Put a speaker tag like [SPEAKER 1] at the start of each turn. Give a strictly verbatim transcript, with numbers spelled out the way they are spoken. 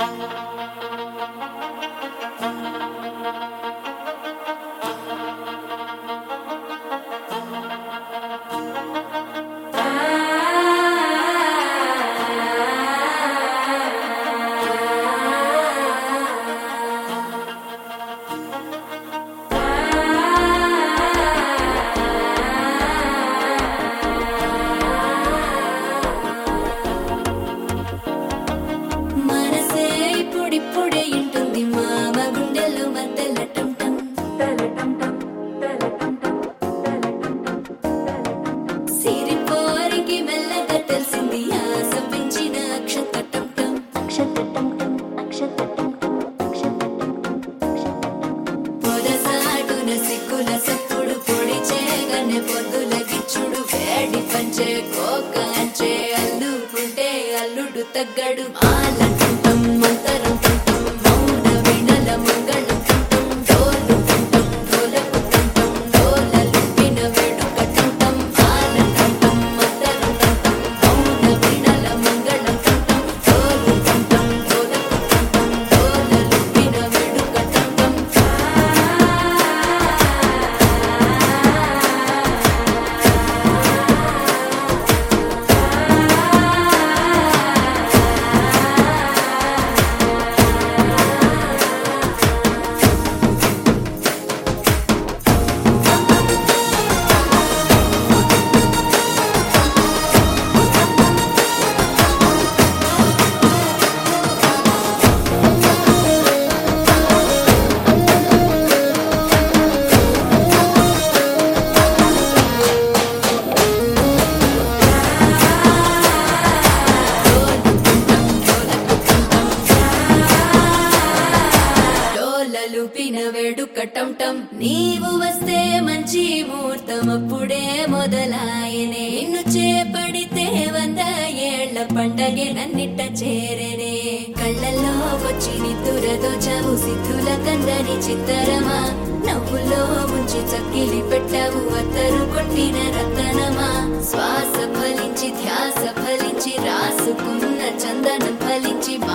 [SPEAKER 1] తగ్గడు ఆలంటం మంతరం తంతం మౌన వినల మంగళం తంతం డోలు తంతం డోలకు తంతం డోలలు విన వేడుక తంతం ఆలంటం మంతరం తంతం మౌన వినల మంగళం తంతం డోలు తంతం డోలకు తంతం డోలలు విన వేడుక తంతం లూపిన వేడుక టంటం నీవు వస్తే మంచి ముహూర్తం అప్పుడే మొదలాయనే నిన్ను చేపడితే వంద ఏళ్ల పండగే నన్నిట్ట చేరనే కళ్ళల్లో వచ్చి నిద్దురతో చావు సిద్ధుల కందని చిత్తరమా నవ్వులో ముంచి చక్కిలి పెట్టావు అత్తరు కొట్టిన రతనమా శ్వాస ఫలించి ధ్యాస ఫలించి రాసుకున్న చందనం ఫలించి